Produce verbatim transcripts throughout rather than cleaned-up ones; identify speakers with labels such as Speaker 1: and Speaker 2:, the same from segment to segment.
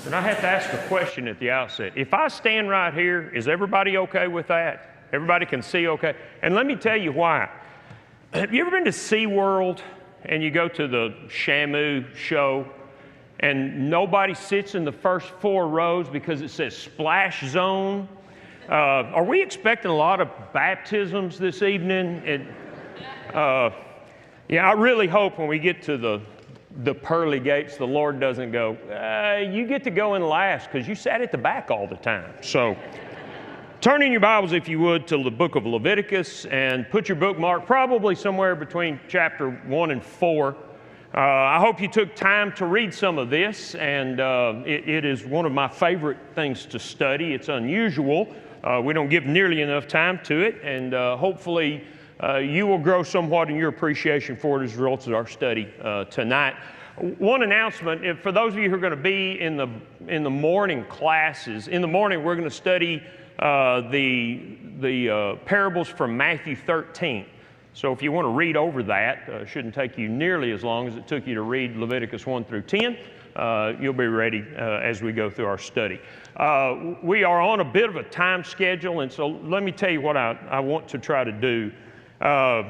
Speaker 1: And I have to ask a question at the outset. If I stand right here, is everybody okay with that? Everybody can see okay? And let me tell you why. Have you ever been to SeaWorld and you go to the Shamu show and nobody sits in the first four rows because it says splash zone? Uh, are we expecting a lot of baptisms this evening? It, uh, yeah, I really hope when we get to the the pearly gates, the Lord doesn't go, uh, you get to go in last because you sat at the back all the time. So turn in your Bibles, if you would, to the book of Leviticus and put your bookmark probably somewhere between chapter one and four. Uh, I hope you took time to read some of this, and uh, it, it is one of my favorite things to study. It's unusual. Uh, we don't give nearly enough time to it, and uh, hopefully Uh, you will grow somewhat in your appreciation for it as a result of our study uh, tonight. One announcement, if, for those of you who are going to be in the, in the morning classes, in the morning we're going to study uh, the, the uh, parables from Matthew thirteen. So if you want to read over that, uh, it shouldn't take you nearly as long as it took you to read Leviticus one through ten. Uh, you'll be ready uh, as we go through our study. Uh, we are on a bit of a time schedule, and so let me tell you what I, I want to try to do. Uh,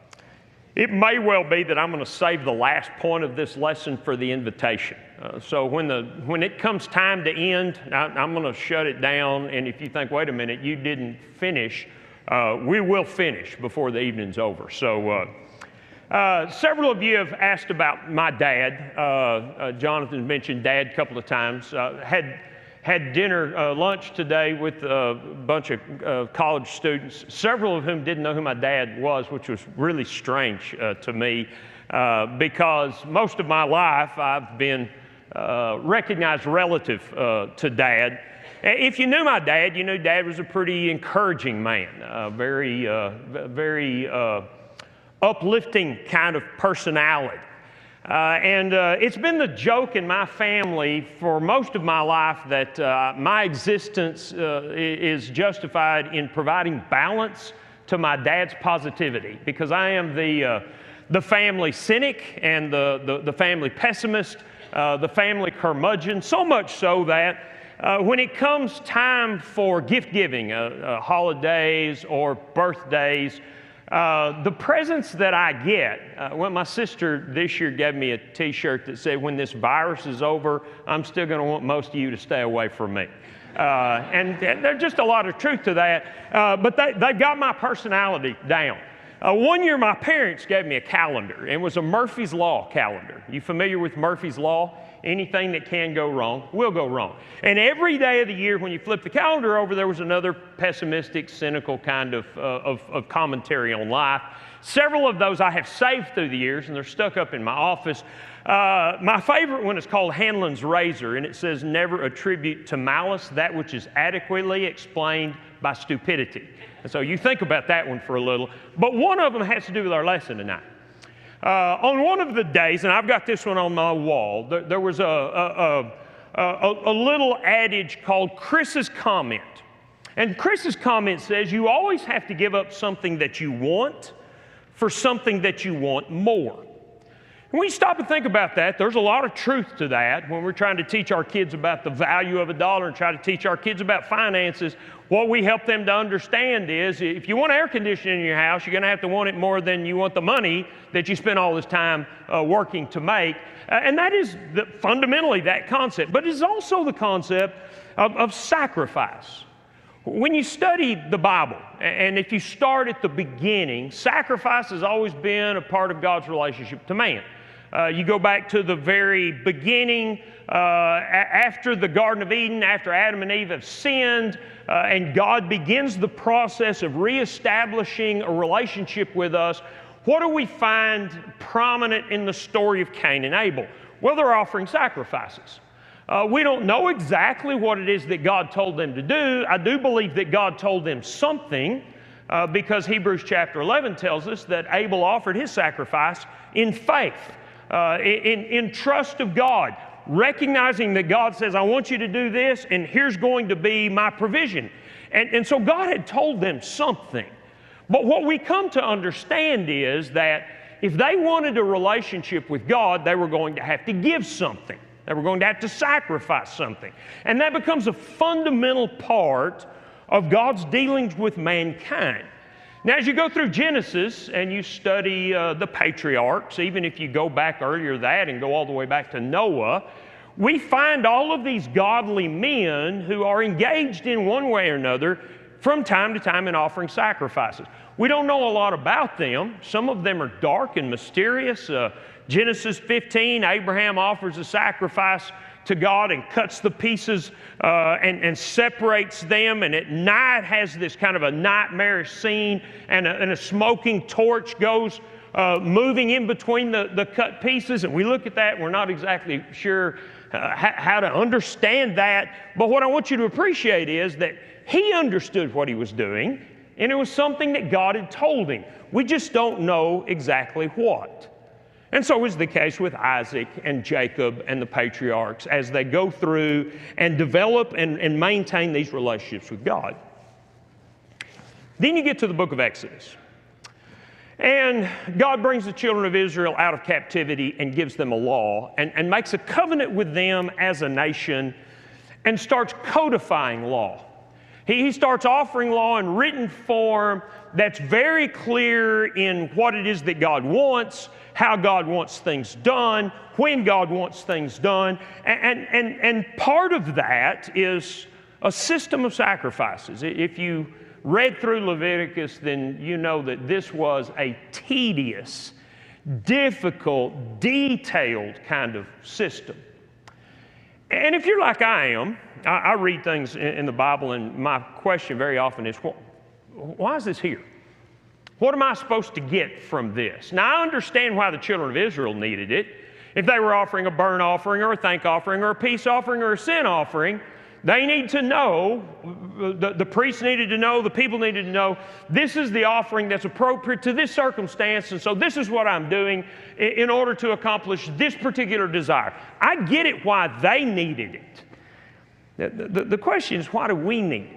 Speaker 1: it may well be that I'm going to save the last point of this lesson for the invitation. Uh, so when the when it comes time to end, I, I'm going to shut it down. And if you think, wait a minute, you didn't finish, uh, we will finish before the evening's over. So uh, uh, several of you have asked about my dad. Uh, uh, Jonathan mentioned Dad a couple of times. Uh, had Had dinner, uh, lunch today with a bunch of uh, college students, several of whom didn't know who my dad was, which was really strange uh, to me uh, because most of my life I've been uh, recognized relative uh, to Dad. If you knew my dad, you knew Dad was a pretty encouraging man, uh, very, uh, very uh, uplifting kind of personality. Uh, and uh, it's been the joke in my family for most of my life that uh, my existence uh, is justified in providing balance to my dad's positivity, because I am the, uh, the family cynic and the, the, the family pessimist, uh, the family curmudgeon, so much so that uh, when it comes time for gift giving, uh, uh, holidays or birthdays, Uh, the presents that I get, uh, well, my sister this year gave me a t-shirt that said, when this virus is over, I'm still going to want most of you to stay away from me. Uh, and, and there's just a lot of truth to that, uh, but they, they got my personality down. Uh, one year my parents gave me a calendar, and it was a Murphy's Law calendar. You familiar with Murphy's Law? Anything that can go wrong will go wrong. And every day of the year when you flip the calendar over, there was another pessimistic, cynical kind of, uh, of, of commentary on life. Several of those I have saved through the years, and they're stuck up in my office. Uh, my favorite one is called Hanlon's Razor, and it says, never attribute to malice that which is adequately explained by stupidity. And so you think about that one for a little. But one of them has to do with our lesson tonight. Uh, on one of the days, and I've got this one on my wall, there, there was a, a, a, a, a little adage called Chris's comment. And Chris's comment says, you always have to give up something that you want for something that you want more. And when you stop and think about that, there's a lot of truth to that. When we're trying to teach our kids about the value of a dollar and try to teach our kids about finances, what we help them to understand is if you want air conditioning in your house, you're going to have to want it more than you want the money that you spend all this time uh, working to make. Uh, and that is the, fundamentally that concept. But it is also the concept of, of sacrifice. When you study the Bible, and if you start at the beginning, sacrifice has always been a part of God's relationship to man. Uh, you go back to the very beginning, uh, after the Garden of Eden, after Adam and Eve have sinned, uh, and God begins the process of reestablishing a relationship with us. What do we find prominent in the story of Cain and Abel? Well, they're offering sacrifices. Uh, we don't know exactly what it is that God told them to do. I do believe that God told them something uh, because Hebrews chapter eleven tells us that Abel offered his sacrifice in faith, uh, in, in trust of God, recognizing that God says, I want you to do this, and here's going to be my provision. And, and so God had told them something. But what we come to understand is that if they wanted a relationship with God, they were going to have to give something. They were going to have to sacrifice something. And that becomes a fundamental part of God's dealings with mankind. Now, as you go through Genesis and you study uh, the patriarchs, even if you go back earlier than that and go all the way back to Noah, we find all of these godly men who are engaged in one way or another from time to time in offering sacrifices. We don't know a lot about them. Some of them are dark and mysterious. Uh, Genesis fifteen, Abraham offers a sacrifice to God and cuts the pieces uh, and, and separates them, and at night has this kind of a nightmarish scene, and a, and a smoking torch goes uh, moving in between the, the cut pieces, and we look at that and we're not exactly sure uh, how, how to understand that. But what I want you to appreciate is that he understood what he was doing, and it was something that God had told him. We just don't know exactly what. And so is the case with Isaac and Jacob and the patriarchs as they go through and develop and, and maintain these relationships with God. Then you get to the book of Exodus. And God brings the children of Israel out of captivity and gives them a law and, and makes a covenant with them as a nation and starts codifying law. He, he starts offering law in written form that's very clear in what it is that God wants, how God wants things done, when God wants things done. And, and, and part of that is a system of sacrifices. If you read through Leviticus, then you know that this was a tedious, difficult, detailed kind of system. And if you're like I am, I, I read things in, in the Bible, and my question very often is, well, why is this here? What am I supposed to get from this? Now, I understand why the children of Israel needed it. If they were offering a burnt offering or a thank offering or a peace offering or a sin offering, they need to know, the, the priests needed to know, the people needed to know, this is the offering that's appropriate to this circumstance, and so this is what I'm doing in, in order to accomplish this particular desire. I get it why they needed it. The, the, the question is, why do we need it?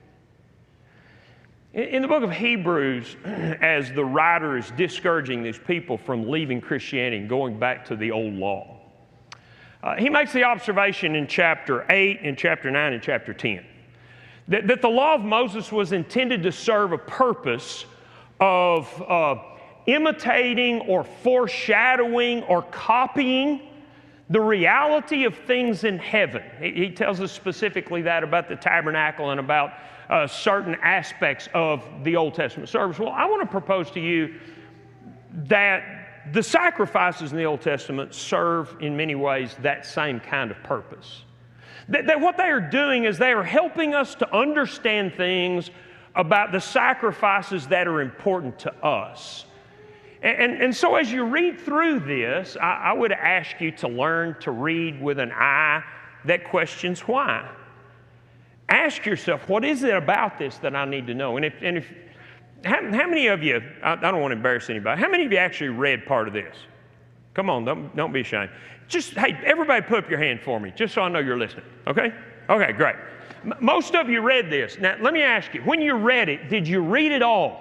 Speaker 1: In the book of Hebrews, as the writer is discouraging these people from leaving Christianity and going back to the old law, uh, he makes the observation in chapter eight, in chapter nine, and chapter ten, that, that the law of Moses was intended to serve a purpose of uh, imitating or foreshadowing or copying the reality of things in heaven. He, he tells us specifically that about the tabernacle and about Uh, certain aspects of the Old Testament service. Well, I want to propose to you that the sacrifices in the Old Testament serve in many ways that same kind of purpose. That, that what they are doing is they are helping us to understand things about the sacrifices that are important to us. And, and, and so as you read through this, I, I would ask you to learn to read with an eye that questions why. Ask yourself, what is it about this that I need to know? And if, and if how, how many of you, I, I don't want to embarrass anybody, how many of you actually read part of this? Come on, don't, don't be ashamed. Just, hey, everybody put up your hand for me, just so I know you're listening, okay? Okay, great. M- most of you read this. Now, let me ask you, when you read it, did you read it all?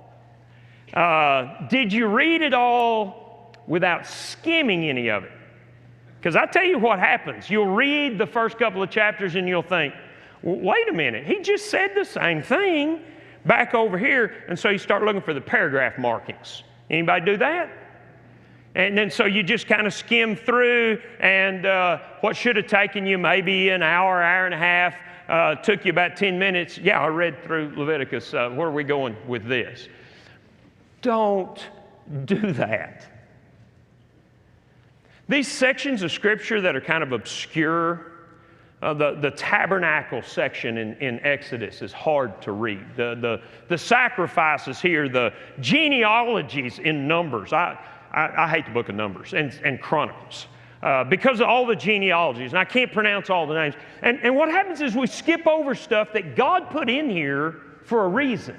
Speaker 1: Uh, did you read it all without skimming any of it? Because I tell you what happens. You'll read the first couple of chapters and you'll think, wait a minute, he just said the same thing back over here. And so you start looking for the paragraph markings. Anybody do that? And then so you just kind of skim through, and uh, what should have taken you maybe an hour, hour and a half, uh, took you about ten minutes. Yeah, I read through Leviticus. Uh, where are we going with this? Don't do that. These sections of Scripture that are kind of obscure, Uh, the, the tabernacle section in, in Exodus is hard to read. The, the, the sacrifices here, the genealogies in Numbers. I, I, I hate the book of Numbers and, and Chronicles uh, because of all the genealogies, and I can't pronounce all the names. And, and what happens is we skip over stuff that God put in here for a reason.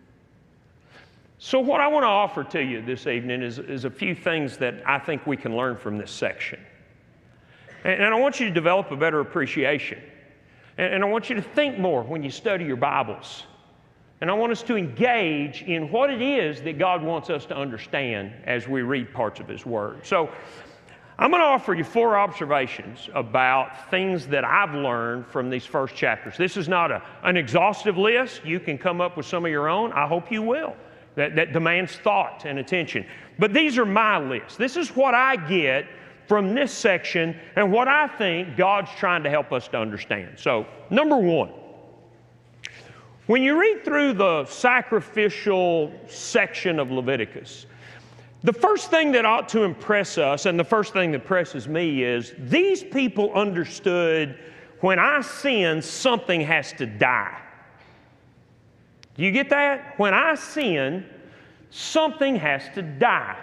Speaker 1: So what I want to offer to you this evening is, is a few things that I think we can learn from this section. And I want you to develop a better appreciation. And I want you to think more when you study your Bibles. And I want us to engage in what it is that God wants us to understand as we read parts of His Word. So I'm going to offer you four observations about things that I've learned from these first chapters. This is not a, an exhaustive list. You can come up with some of your own. I hope you will. That, that demands thought and attention. But these are my lists. This is what I get from this section and what I think God's trying to help us to understand. So, number one, when you read through the sacrificial section of Leviticus, the first thing that ought to impress us, and the first thing that impresses me, is these people understood when I sin, something has to die. Do you get that? When I sin, something has to die.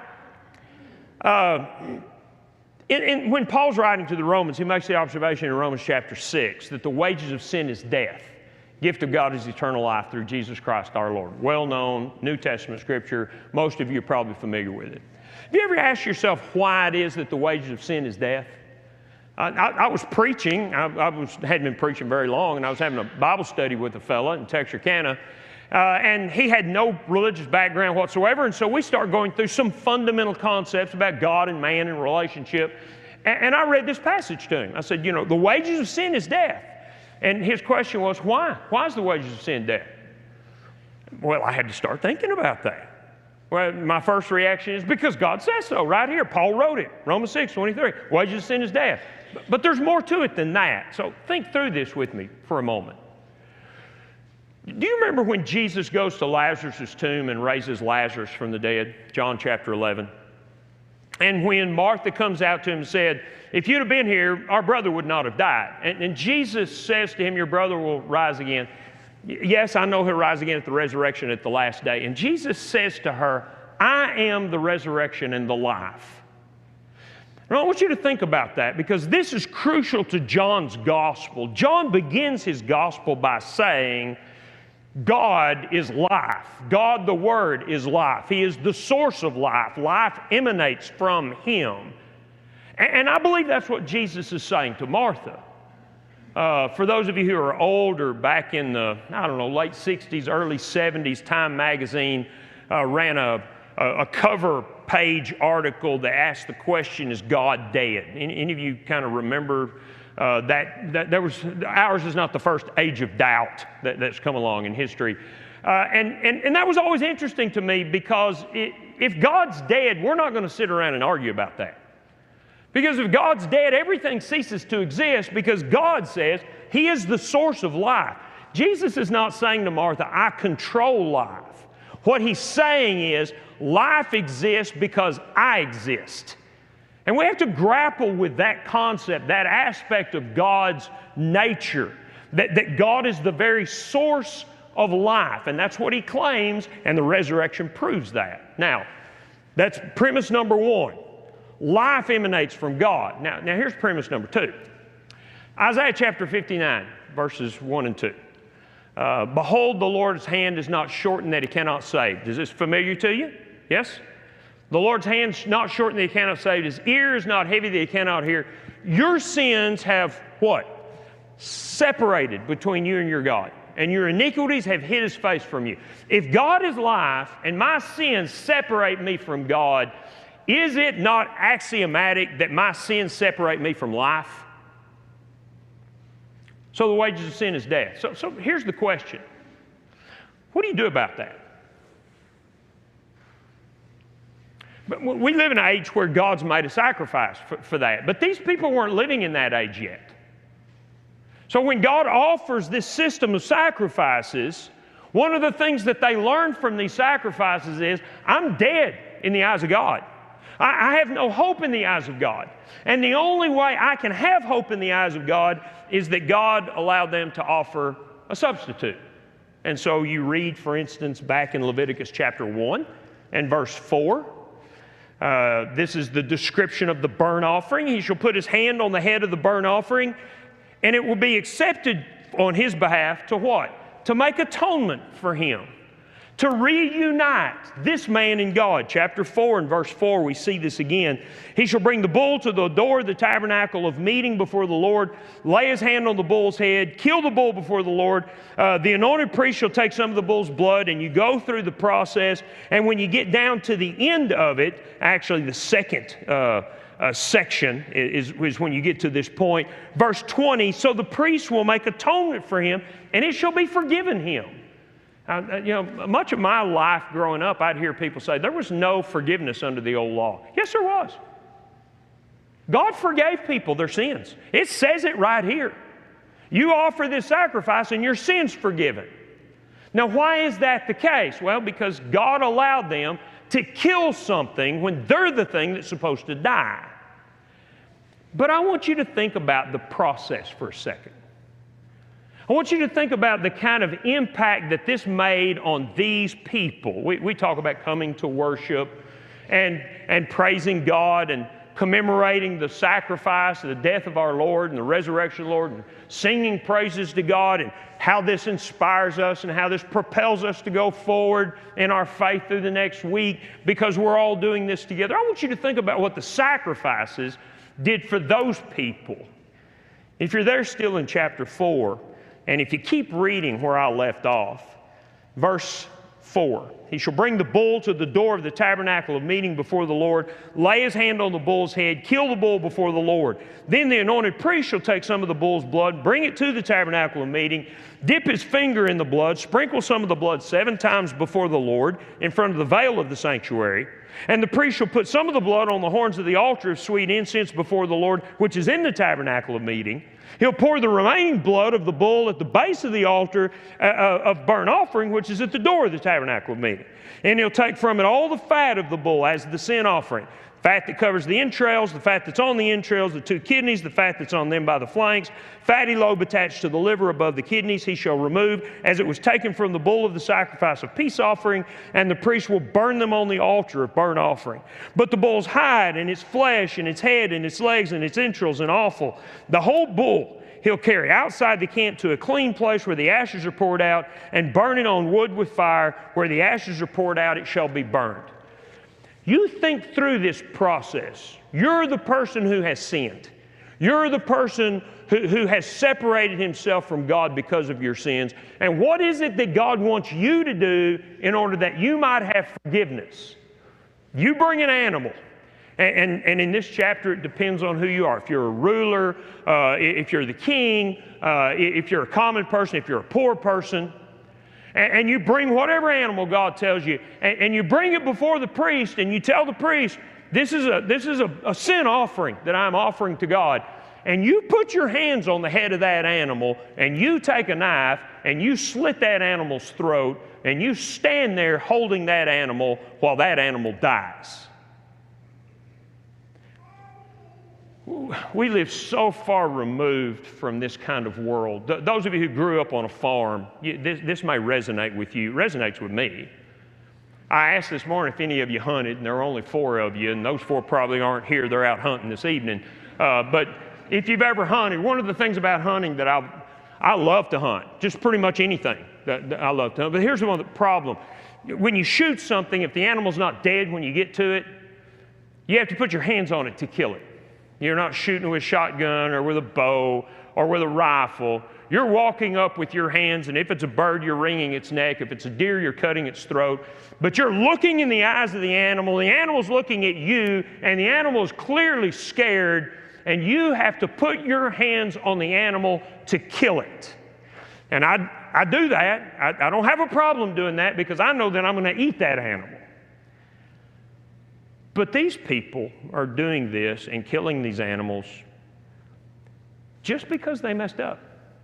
Speaker 1: Uh, and, and when Paul's writing to the Romans, he makes the observation in Romans chapter six that the wages of sin is death. Gift of God is eternal life through Jesus Christ our Lord. Well-known New Testament scripture. Most of you are probably familiar with it. Have you ever asked yourself why it is that the wages of sin is death? I, I, I was preaching. I, I was, hadn't been preaching very long, and I was having a Bible study with a fella in Texarkana, uh, and he had no religious background whatsoever, and so we started going through some fundamental concepts about God and man and relationship, and, and I read this passage to him. I said, you know, the wages of sin is death. And his question was, why? Why is the wages of sin death? Well, I had to start thinking about that. Well, my first reaction is because God says so right here. Paul wrote it, Romans six twenty-three. Wages of sin is death. But, but there's more to it than that. So think through this with me for a moment. Do you remember when Jesus goes to Lazarus' tomb and raises Lazarus from the dead? John chapter eleven. And when Martha comes out to him and said, if you'd have been here, our brother would not have died. And, and Jesus says to him, your brother will rise again. Yes, I know he'll rise again at the resurrection at the last day. And Jesus says to her, I am the resurrection and the life. And I want you to think about that because this is crucial to John's gospel. John begins his gospel by saying, God is life. God, the Word, is life. He is the source of life. Life emanates from Him. And I believe that's what Jesus is saying to Martha. Uh, for those of you who are old or back in the, I don't know, late sixties, early seventies, Time magazine uh, ran a, a cover page article that asked the question, is God dead? Any, any of you kind of remember Uh, that, that there was, ours is not the first age of doubt that, that's come along in history. Uh, and, and, and that was always interesting to me because it, if God's dead, we're not going to sit around and argue about that. Because if God's dead, everything ceases to exist because God says He is the source of life. Jesus is not saying to Martha, I control life. What He's saying is, life exists because I exist. And we have to grapple with that concept, that aspect of God's nature, that, that God is the very source of life. And that's what He claims, and the resurrection proves that. Now, that's premise number one. Life emanates from God. Now, now here's premise number two. Isaiah chapter fifty-nine, verses one and two. Uh, Behold, the Lord's hand is not shortened that He cannot save. Is this familiar to you? Yes? The Lord's hand's not shortened that He cannot save. His ear is not heavy that He cannot hear. Your sins have what? Separated between you and your God. And your iniquities have hid His face from you. If God is life and my sins separate me from God, is it not axiomatic that my sins separate me from life? So the wages of sin is death. So, so here's the question. What do you do about that? But we live in an age where God's made a sacrifice for, for that. But these people weren't living in that age yet. So when God offers this system of sacrifices, one of the things that they learn from these sacrifices is, I'm dead in the eyes of God. I, I have no hope in the eyes of God. And the only way I can have hope in the eyes of God is that God allowed them to offer a substitute. And so you read, for instance, back in Leviticus chapter one and verse four, Uh, this is the description of the burnt offering. He shall put his hand on the head of the burnt offering, and it will be accepted on his behalf to what? To make atonement for him. To reunite this man and God. Chapter four and verse four, we see this again. He shall bring the bull to the door of the tabernacle of meeting before the Lord, lay his hand on the bull's head, kill the bull before the Lord. Uh, the anointed priest shall take some of the bull's blood, and you go through the process. And when you get down to the end of it, actually the second uh, uh, section is, is when you get to this point. Verse twenty, so the priest will make atonement for him, and it shall be forgiven him. Uh, you know, much of my life growing up, I'd hear people say, there was no forgiveness under the old law. Yes, there was. God forgave people their sins. It says it right here. You offer this sacrifice and your sin's forgiven. Now, why is that the case? Well, because God allowed them to kill something when they're the thing that's supposed to die. But I want you to think about the process for a second. I want you to think about the kind of impact that this made on these people. We, we talk about coming to worship and, and praising God and commemorating the sacrifice, the death of our Lord and the resurrection of the Lord, and singing praises to God, and how this inspires us and how this propels us to go forward in our faith through the next week because we're all doing this together. I want you to think about what the sacrifices did for those people. If you're there still in chapter four, and if you keep reading where I left off, verse four, he shall bring the bull to the door of the tabernacle of meeting before the Lord, lay his hand on the bull's head, kill the bull before the Lord. Then the anointed priest shall take some of the bull's blood, bring it to the tabernacle of meeting, dip his finger in the blood, sprinkle some of the blood seven times before the Lord in front of the veil of the sanctuary. And the priest shall put some of the blood on the horns of the altar of sweet incense before the Lord, which is in the tabernacle of meeting. He'll pour the remaining blood of the bull at the base of the altar uh, of burnt offering, which is at the door of the tabernacle of meeting. And he'll take from it all the fat of the bull as the sin offering. Fat that covers the entrails, the fat that's on the entrails, the two kidneys, the fat that's on them by the flanks, fatty lobe attached to the liver above the kidneys he shall remove, as it was taken from the bull of the sacrifice of peace offering, and the priest will burn them on the altar of burnt offering. But the bull's hide and its flesh and its head and its legs and its entrails and offal, the whole bull he'll carry outside the camp to a clean place where the ashes are poured out, and burn it on wood with fire. Where the ashes are poured out, it shall be burned. You think through this process. You're the person who has sinned. You're the person who, who has separated himself from God because of your sins. And what is it that God wants you to do in order that you might have forgiveness? You bring an animal. And, and, and in this chapter, it depends on who you are. If you're a ruler, uh, if you're the king, uh, if you're a common person, if you're a poor person, and you bring whatever animal God tells you, and you bring it before the priest, and you tell the priest, this is a, this is a, a sin offering that I'm offering to God. And you put your hands on the head of that animal, and you take a knife, and you slit that animal's throat, and you stand there holding that animal while that animal dies. We live so far removed from this kind of world. Th- those of you who grew up on a farm, you, this, this may resonate with you. It resonates with me. I asked this morning if any of you hunted, and there are only four of you, and those four probably aren't here. They're out hunting this evening. Uh, but if you've ever hunted, one of the things about hunting that I I love to hunt, just pretty much anything that, that I love to hunt. But here's one the problem. When you shoot something, if the animal's not dead when you get to it, you have to put your hands on it to kill it. You're not shooting with a shotgun or with a bow or with a rifle. You're walking up with your hands, and if it's a bird, you're wringing its neck. If it's a deer, you're cutting its throat. But you're looking in the eyes of the animal. The animal's looking at you, and the animal is clearly scared, and you have to put your hands on the animal to kill it. And I, I do that. I, I don't have a problem doing that because I know that I'm going to eat that animal. But these people are doing this and killing these animals just because they messed up.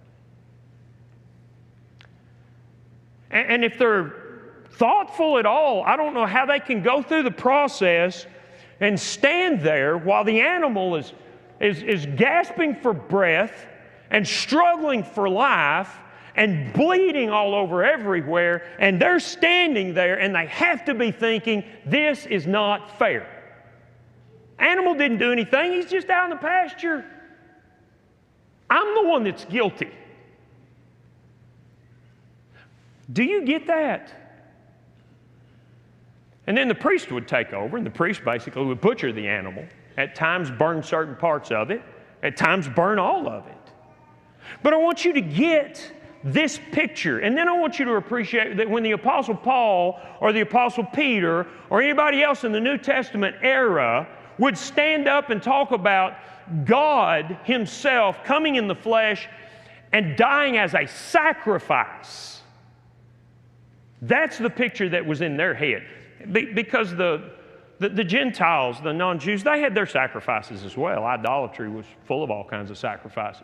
Speaker 1: And, and if they're thoughtful at all, I don't know how they can go through the process and stand there while the animal is, is, is gasping for breath and struggling for life and bleeding all over everywhere, and they're standing there and they have to be thinking, this is not fair. Animal didn't do anything, he's just out in the pasture. I'm the one that's guilty. Do you get that? And then the priest would take over, and the priest basically would butcher the animal, at times burn certain parts of it, at times burn all of it. But I want you to get this picture. And then I want you to appreciate that when the Apostle Paul or the Apostle Peter or anybody else in the New Testament era would stand up and talk about God Himself coming in the flesh and dying as a sacrifice. That's the picture that was in their head. Be- because the, the, the Gentiles, the non-Jews, they had their sacrifices as well. Idolatry was full of all kinds of sacrifices.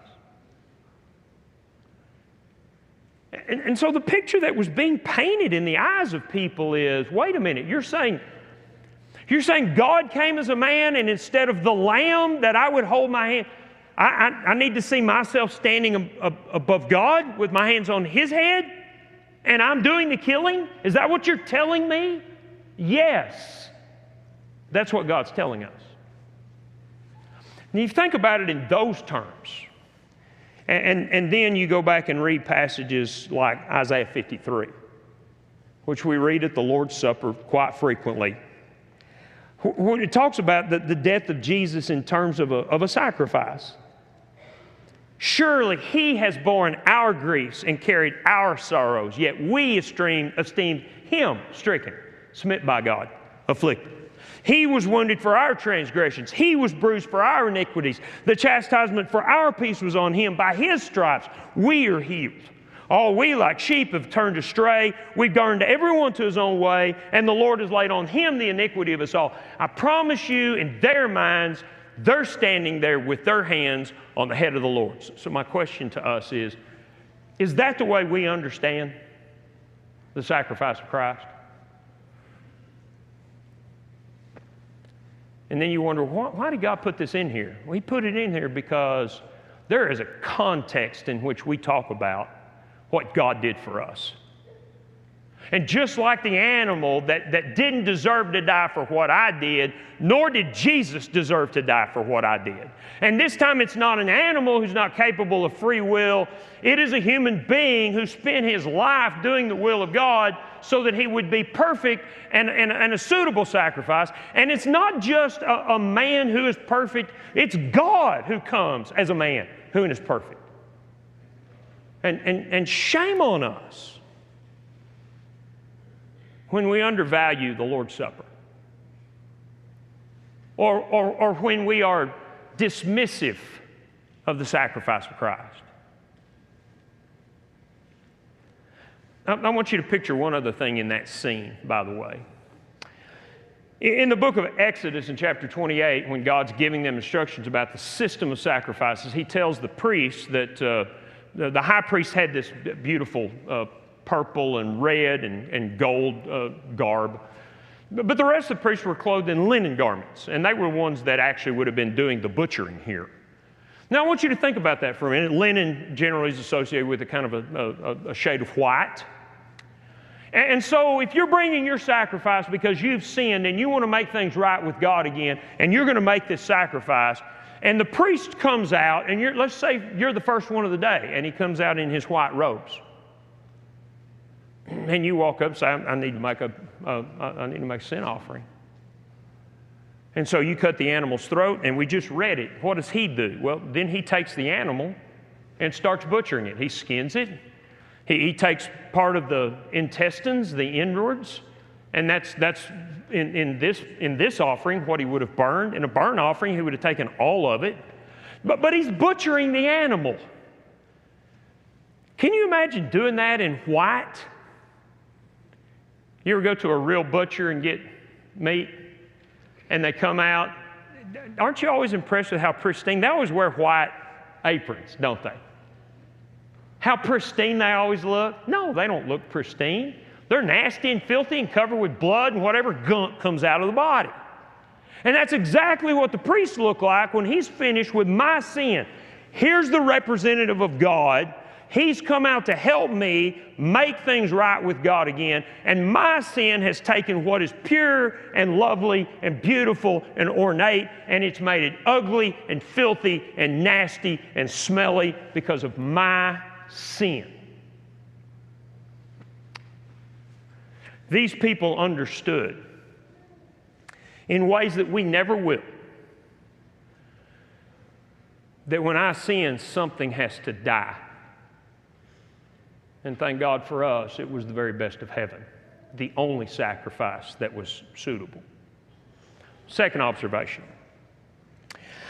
Speaker 1: And, and so the picture that was being painted in the eyes of people is, wait a minute, you're saying, you're saying God came as a man, and instead of the lamb that I would hold my hand, I, I, I need to see myself standing ab- ab- above God with my hands on His head, and I'm doing the killing? Is that what you're telling me? Yes. That's what God's telling us. And you think about it in those terms. And, and, and then you go back and read passages like Isaiah fifty-three, which we read at the Lord's Supper quite frequently. When it talks about the, the death of Jesus in terms of a, of a sacrifice. Surely He has borne our griefs and carried our sorrows, yet we esteemed, esteemed Him stricken, smitten by God, afflicted. He was wounded for our transgressions. He was bruised for our iniquities. The chastisement for our peace was on Him. By His stripes we are healed. All we like sheep have turned astray. We've turned everyone to his own way, and the Lord has laid on Him the iniquity of us all. I promise you, in their minds, they're standing there with their hands on the head of the Lord. So my question to us is, is that the way we understand the sacrifice of Christ? And then you wonder, why, why did God put this in here? Well, He put it in here because there is a context in which we talk about what God did for us. And just like the animal that, that didn't deserve to die for what I did, nor did Jesus deserve to die for what I did. And this time it's not an animal who's not capable of free will. It is a human being who spent his life doing the will of God so that he would be perfect and, and, and a suitable sacrifice. And it's not just a, a man who is perfect. It's God who comes as a man who is perfect. And, and, and shame on us when we undervalue the Lord's Supper, or, or, or when we are dismissive of the sacrifice of Christ. I, I want you to picture one other thing in that scene, by the way. In the book of Exodus in chapter twenty-eight, when God's giving them instructions about the system of sacrifices, He tells the priests that uh, the, the high priest had this beautiful uh, purple and red and, and gold uh, garb. But the rest of the priests were clothed in linen garments, and they were ones that actually would have been doing the butchering here. Now, I want you to think about that for a minute. Linen generally is associated with a kind of a, a, a shade of white. And, and so if you're bringing your sacrifice because you've sinned and you want to make things right with God again, and you're going to make this sacrifice, and the priest comes out, and you're, let's say you're the first one of the day, and he comes out in his white robes. And you walk up and say, I need to make a, uh, I need to make a sin offering. And so you cut the animal's throat, and we just read it. What does he do? Well, then he takes the animal and starts butchering it. He skins it. He, he takes part of the intestines, the inwards, and that's that's in, in this in this offering what he would have burned. In a burnt offering, he would have taken all of it. But but he's butchering the animal. Can you imagine doing that in white? You ever go to a real butcher and get meat, and they come out? Aren't you always impressed with how pristine? They always wear white aprons, don't they? How pristine they always look? No, they don't look pristine. They're nasty and filthy and covered with blood and whatever gunk comes out of the body. And that's exactly what the priests look like when he's finished with my sin. Here's the representative of God. He's come out to help me make things right with God again. And my sin has taken what is pure and lovely and beautiful and ornate, and it's made it ugly and filthy and nasty and smelly because of my sin. These people understood in ways that we never will, that when I sin, something has to die. And thank God for us, it was the very best of heaven, the only sacrifice that was suitable. Second observation.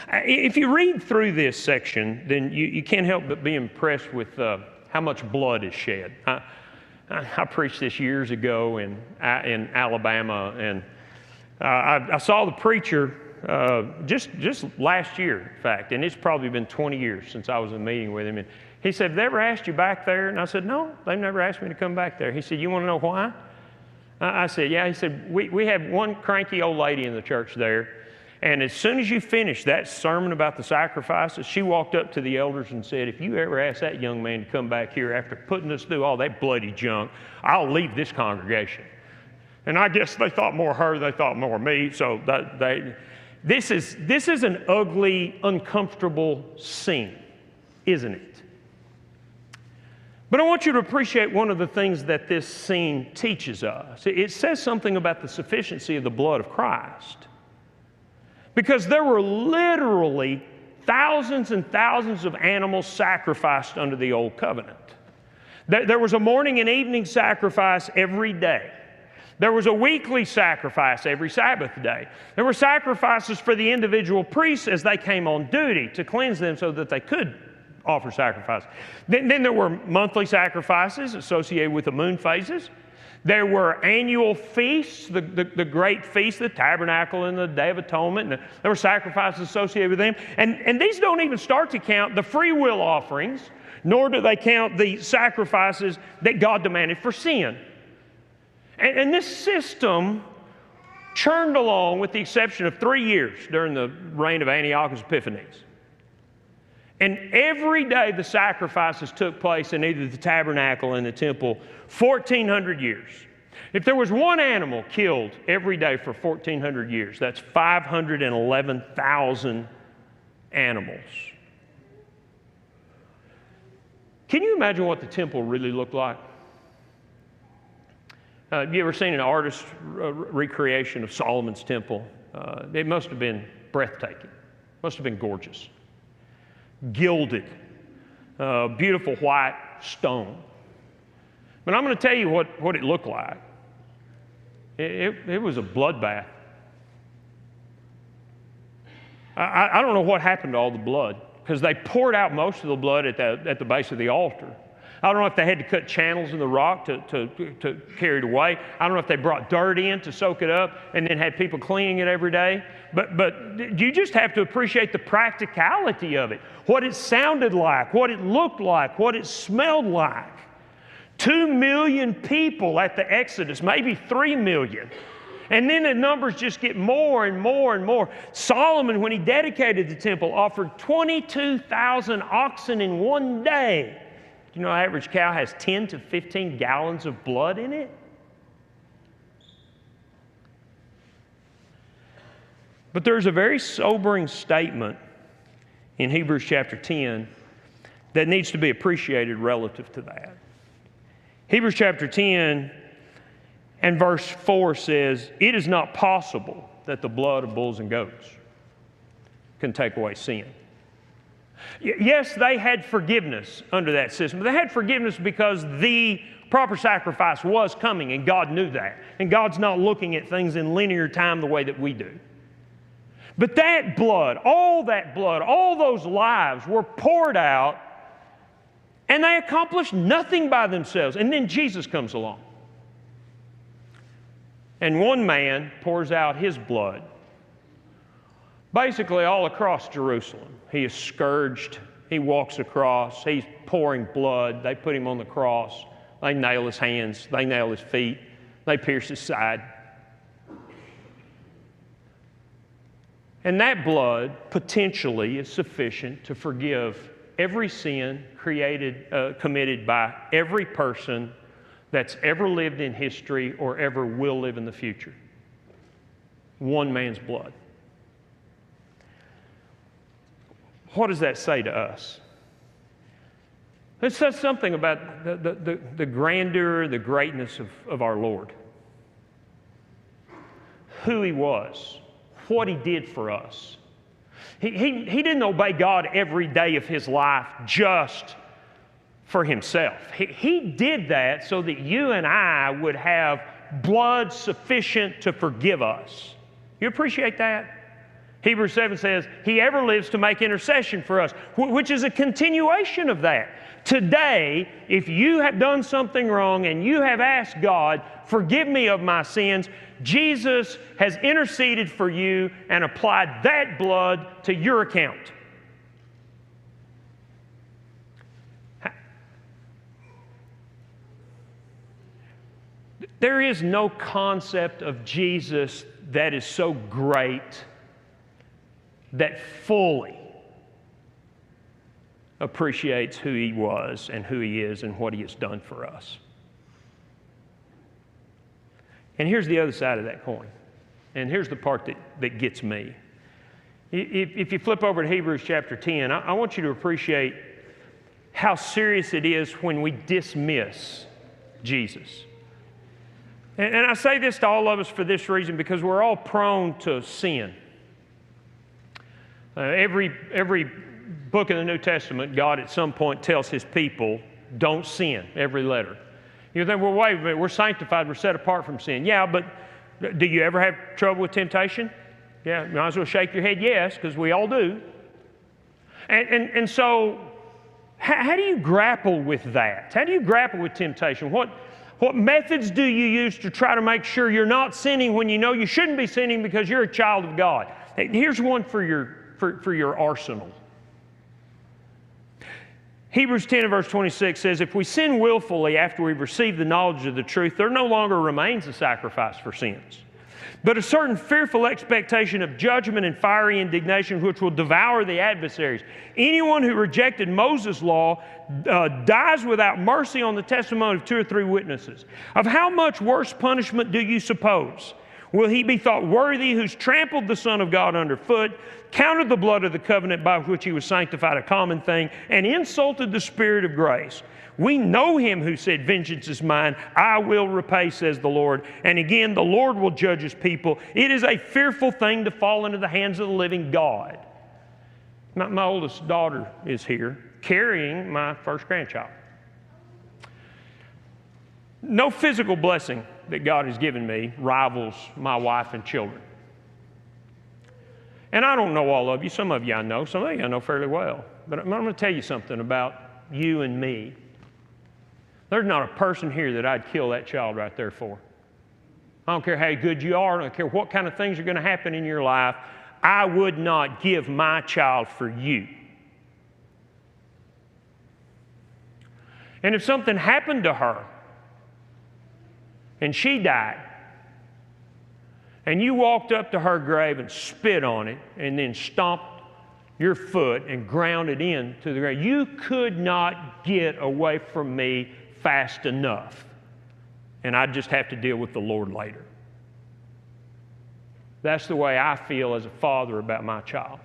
Speaker 1: If you read through this section, then you, you can't help but be impressed with uh, how much blood is shed. I, I, I preached this years ago in, in Alabama, and uh, I, I saw the preacher uh, just, just last year, in fact, and it's probably been twenty years since I was in a meeting with him. And he said, "Have they ever asked you back there?" And I said, "No, they've never asked me to come back there." He said, "You want to know why?" I said, "Yeah." He said, we, we have one cranky old lady in the church there, and as soon as you finished that sermon about the sacrifices, she walked up to the elders and said, "If you ever ask that young man to come back here after putting us through all that bloody junk, I'll leave this congregation." And I guess they thought more of her than they thought more of me, so that they, this is, this is an ugly, uncomfortable scene, isn't it? But I want you to appreciate one of the things that this scene teaches us. It says something about the sufficiency of the blood of Christ. Because there were literally thousands and thousands of animals sacrificed under the Old Covenant. There was a morning and evening sacrifice every day. There was a weekly sacrifice every Sabbath day. There were sacrifices for the individual priests as they came on duty to cleanse them so that they could offer sacrifice. Then, then there were monthly sacrifices associated with the moon phases. There were annual feasts, the, the, the great feast, the tabernacle and the Day of Atonement. And there were sacrifices associated with them. And, and these don't even start to count the free will offerings, nor do they count the sacrifices that God demanded for sin. And, and this system churned along with the exception of three years during the reign of Antiochus Epiphanes. And every day the sacrifices took place in either the tabernacle and the temple, fourteen hundred years. If there was one animal killed every day for fourteen hundred years, that's five hundred eleven thousand animals. Can you imagine what the temple really looked like? Uh, have you ever seen an artist's re- recreation of Solomon's temple? Uh, it must have been breathtaking. Must have been gorgeous. Gilded, uh, beautiful white stone. But I'm going to tell you what, what it looked like. It, it, it was a bloodbath. I, I don't know what happened to all the blood, because they poured out most of the blood at the, at the base of the altar. I don't know if they had to cut channels in the rock to, to, to carry it away. I don't know if they brought dirt in to soak it up and then had people cleaning it every day. But, but you just have to appreciate the practicality of it, what it sounded like, what it looked like, what it smelled like. Two million people at the Exodus, maybe three million. And then the numbers just get more and more and more. Solomon, when he dedicated the temple, offered twenty-two thousand oxen in one day. You know, an average cow has ten to fifteen gallons of blood in it. But there's a very sobering statement in Hebrews chapter ten that needs to be appreciated relative to that. Hebrews chapter ten and verse four says, "It is not possible that the blood of bulls and goats can take away sin." Yes, they had forgiveness under that system. They had forgiveness because the proper sacrifice was coming, and God knew that. And God's not looking at things in linear time the way that we do. But that blood, all that blood, all those lives were poured out, and they accomplished nothing by themselves. And then Jesus comes along. And one man pours out his blood basically all across Jerusalem. He is scourged. He walks across. He's pouring blood. They put him on the cross. They nail his hands. They nail his feet. They pierce his side. And that blood potentially is sufficient to forgive every sin created, uh, committed by every person that's ever lived in history or ever will live in the future. One man's blood. What does that say to us? It says something about the, the, the, the grandeur, the greatness of, of our Lord. Who He was, what He did for us. He, he, he didn't obey God every day of His life just for Himself. He, he did that so that you and I would have blood sufficient to forgive us. You appreciate that? Hebrews seven says, He ever lives to make intercession for us, which is a continuation of that. Today, if you have done something wrong and you have asked God, forgive me of my sins, Jesus has interceded for you and applied that blood to your account. There is no concept of Jesus that is so great that fully appreciates who He was and who He is and what He has done for us. And here's the other side of that coin. And here's the part that, that gets me. If, if you flip over to Hebrews chapter ten, I, I want you to appreciate how serious it is when we dismiss Jesus. And, and I say this to all of us for this reason, because we're all prone to sin. Uh, every, every book in the New Testament, God at some point tells His people, don't sin, every letter. You think, well, wait a minute, we're sanctified, we're set apart from sin. Yeah, but do you ever have trouble with temptation? Yeah, you might as well shake your head yes, because we all do. And, and, and so, how, how do you grapple with that? How do you grapple with temptation? What, what methods do you use to try to make sure you're not sinning when you know you shouldn't be sinning because you're a child of God? Here's one for your, for, for your arsenal. Hebrews ten and verse twenty-six says, if we sin willfully after we've received the knowledge of the truth, there no longer remains a sacrifice for sins, but a certain fearful expectation of judgment and fiery indignation which will devour the adversaries. Anyone who rejected Moses' law uh, dies without mercy on the testimony of two or three witnesses. Of how much worse punishment do you suppose? Will he be thought worthy who's trampled the Son of God underfoot, counted the blood of the covenant by which He was sanctified a common thing, and insulted the Spirit of grace? We know Him who said, vengeance is mine, I will repay, says the Lord. And again, the Lord will judge His people. It is a fearful thing to fall into the hands of the living God. My, my oldest daughter is here, carrying my first grandchild. No physical blessing that God has given me rivals my wife and children. And I don't know all of you. Some of you I know. Some of you I know fairly well. But I'm going to tell you something about you and me. There's not a person here that I'd kill that child right there for. I don't care how good you are. I don't care what kind of things are going to happen in your life. I would not give my child for you. And if something happened to her and she died, and you walked up to her grave and spit on it and then stomped your foot and ground it into the grave, you could not get away from me fast enough. And I'd just have to deal with the Lord later. That's the way I feel as a father about my child.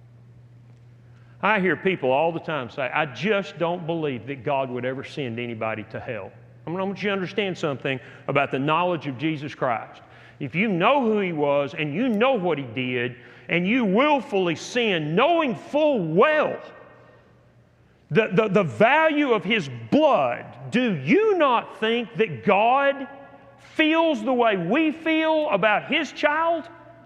Speaker 1: I hear people all the time say, I just don't believe that God would ever send anybody to hell. I want you to understand something about the knowledge of Jesus Christ. If you know who He was and you know what He did, and you willfully sin, knowing full well the, the, the value of His blood, do you not think that God feels the way we feel about His child?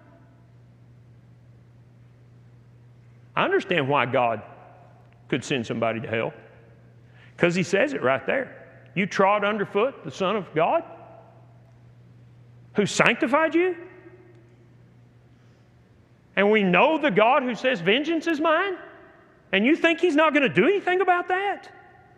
Speaker 1: I understand why God could send somebody to hell, because He says it right there. You trod underfoot the Son of God who sanctified you? And we know the God who says, vengeance is mine? And you think He's not going to do anything about that?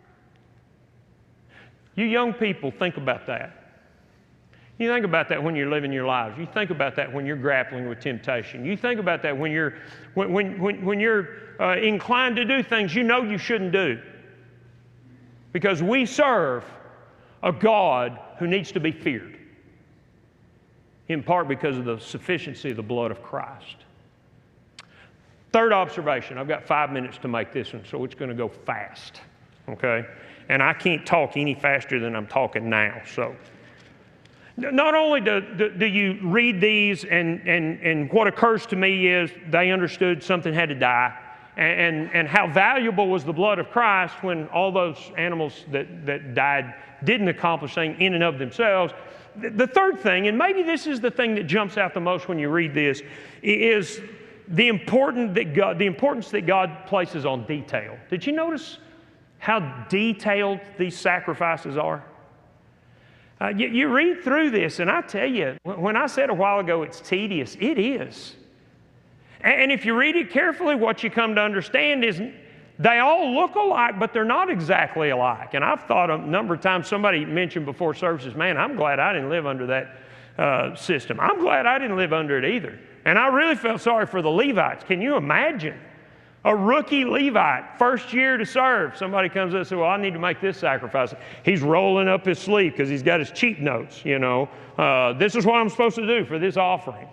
Speaker 1: You young people, think about that. You think about that when you're living your lives. You think about that when you're grappling with temptation. You think about that when you're, when, when, when, when you're uh, inclined to do things you know you shouldn't do. Because we serve a God who needs to be feared, in part because of the sufficiency of the blood of Christ. Third observation. I've got five minutes to make this one, so it's going to go fast, okay? And I can't talk any faster than I'm talking now, so. Not only do, do, do you read these and, and, and what occurs to me is they understood something had to die, and, and, and how valuable was the blood of Christ when all those animals that, that died didn't accomplish anything in and of themselves. The third thing, and maybe this is the thing that jumps out the most when you read this, is the, important that God, the importance that God places on detail. Did you notice how detailed these sacrifices are? Uh, you, you read through this, and I tell you, when I said a while ago it's tedious, it is. And, and if you read it carefully, what you come to understand is they all look alike, but they're not exactly alike. And I've thought a number of times, somebody mentioned before services, man, I'm glad I didn't live under that uh, system. I'm glad I didn't live under it either. And I really felt sorry for the Levites. Can you imagine? A rookie Levite, first year to serve. Somebody comes up and says, well, I need to make this sacrifice. He's rolling up his sleeve because he's got his cheat notes, you know. Uh, this is what I'm supposed to do for this offering.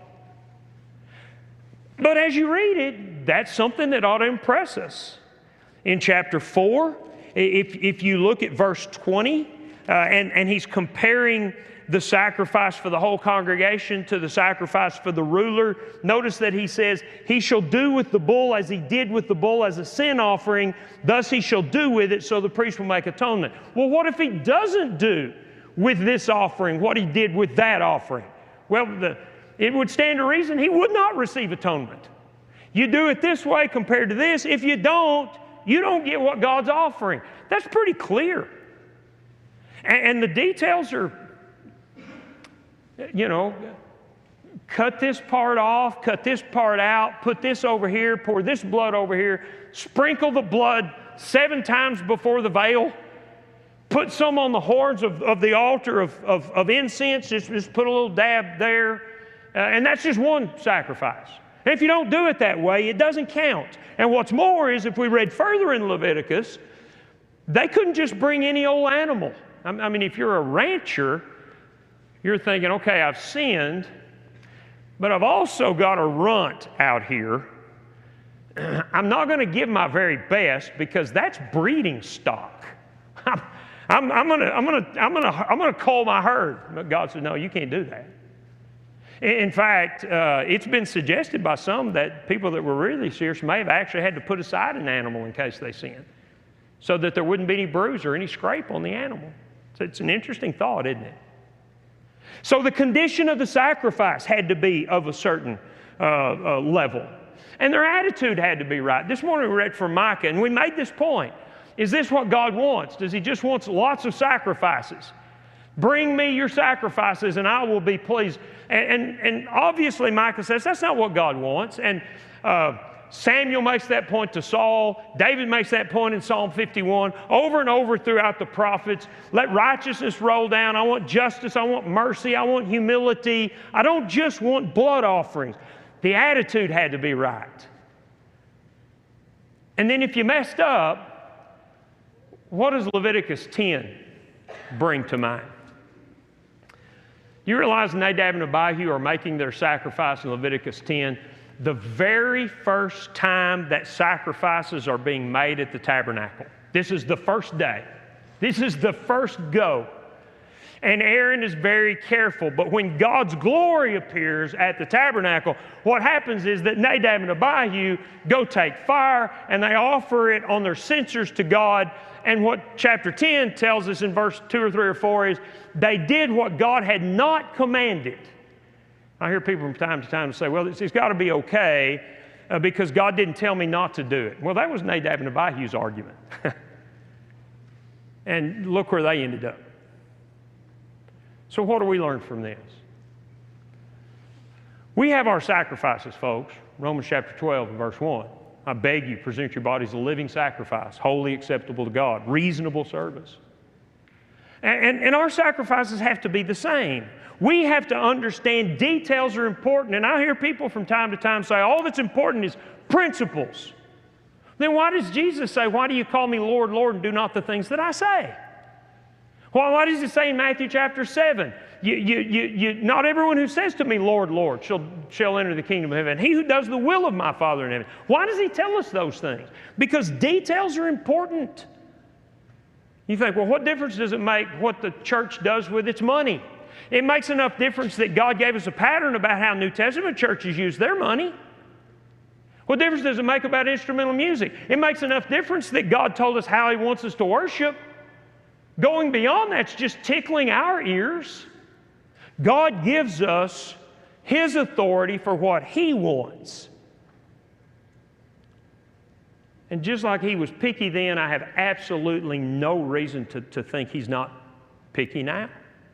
Speaker 1: But as you read it, that's something that ought to impress us. In chapter four, if, if you look at verse twenty, uh, and, and he's comparing the sacrifice for the whole congregation to the sacrifice for the ruler. Notice that he says, he shall do with the bull as he did with the bull as a sin offering, thus he shall do with it, so the priest will make atonement. Well, what if he doesn't do with this offering what he did with that offering? Well, the, it would stand to reason he would not receive atonement. You do it this way compared to this. If you don't, you don't get what God's offering. That's pretty clear. And, and the details are, you know, cut this part off, cut this part out, put this over here, pour this blood over here, sprinkle the blood seven times before the veil, put some on the horns of, of the altar of, of, of incense, just, just put a little dab there, uh, and that's just one sacrifice. And if you don't do it that way, it doesn't count. And what's more is, if we read further in Leviticus, they couldn't just bring any old animal. I mean, if you're a rancher, you're thinking, okay, I've sinned, but I've also got a runt out here. I'm not going to give my very best because that's breeding stock. I'm, I'm, I'm going to, I'm going to, I'm going to, I'm going to cull my herd. But God said, no, you can't do that. In fact, uh, it's been suggested by some that people that were really serious may have actually had to put aside an animal in case they sinned, so that there wouldn't be any bruise or any scrape on the animal. So it's an interesting thought, isn't it? So the condition of the sacrifice had to be of a certain uh, uh, level. And their attitude had to be right. This morning we read from Micah, and we made this point. Is this what God wants? Does He just want lots of sacrifices? Bring me your sacrifices and I will be pleased. And, and, and obviously Micah says that's not what God wants. And uh, Samuel makes that point to Saul. David makes that point in Psalm fifty-one. Over and over throughout the prophets, let righteousness roll down. I want justice. I want mercy. I want humility. I don't just want blood offerings. The attitude had to be right. And then if you messed up, what does Leviticus ten bring to mind? You realize Nadab and Abihu are making their sacrifice in Leviticus ten. The very first time that sacrifices are being made at the tabernacle. This is the first day. This is the first go. And Aaron is very careful. But when God's glory appears at the tabernacle, what happens is that Nadab and Abihu go take fire and they offer it on their censers to God. And what chapter ten tells us in verse two or three or four is they did what God had not commanded. I hear people from time to time say, well, it's, it's got to be okay uh, because God didn't tell me not to do it. Well, that was Nadab and Abihu's argument. And look where they ended up. So what do we learn from this? We have our sacrifices, folks. Romans chapter twelve and verse one. I beg you, present your bodies a living sacrifice, wholly acceptable to God, reasonable service. And, and, and our sacrifices have to be the same. We have to understand details are important. And I hear people from time to time say, all that's important is principles. Then why does Jesus say, why do you call me Lord, Lord, and do not the things that I say? Well, why does it say in Matthew chapter seven, you, you, you, you, not everyone who says to me, Lord, Lord, shall, shall enter the kingdom of heaven. He who does the will of my Father in heaven. Why does He tell us those things? Because details are important. You think, well, what difference does it make what the church does with its money? It makes enough difference that God gave us a pattern about how New Testament churches use their money. What difference does it make about instrumental music? It makes enough difference that God told us how He wants us to worship. Going beyond that's just tickling our ears. God gives us His authority for what He wants. And just like he was picky then, I have absolutely no reason to, to think he's not picky now.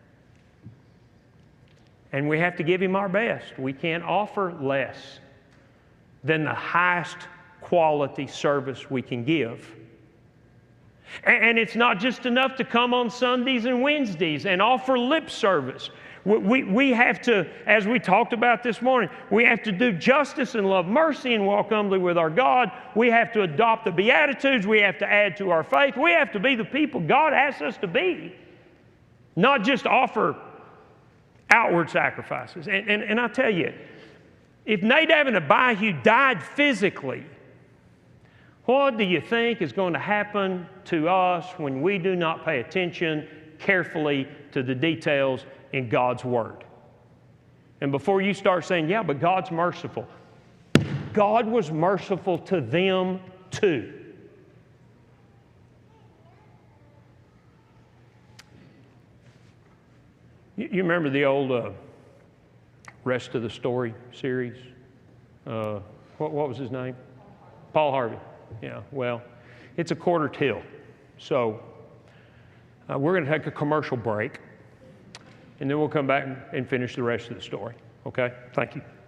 Speaker 1: And we have to give him our best. We can't offer less than the highest quality service we can give. And, and it's not just enough to come on Sundays and Wednesdays and offer lip service. We, we, we have to, as we talked about this morning, we have to do justice and love mercy and walk humbly with our God. We have to adopt the Beatitudes. We have to add to our faith. We have to be the people God asks us to be, not just offer outward sacrifices. And, and, and I tell you, if Nadab and Abihu died physically, what do you think is going to happen to us when we do not pay attention carefully to the details in God's Word? And before you start saying, yeah, but God's merciful, God was merciful to them too. You, you remember the old uh, Rest of the Story series? Uh, what, what was his name? Paul Harvey. Yeah, well, it's a quarter till. So uh, we're going to take a commercial break, and then we'll come back and, and finish the rest of the story. Okay? Thank you.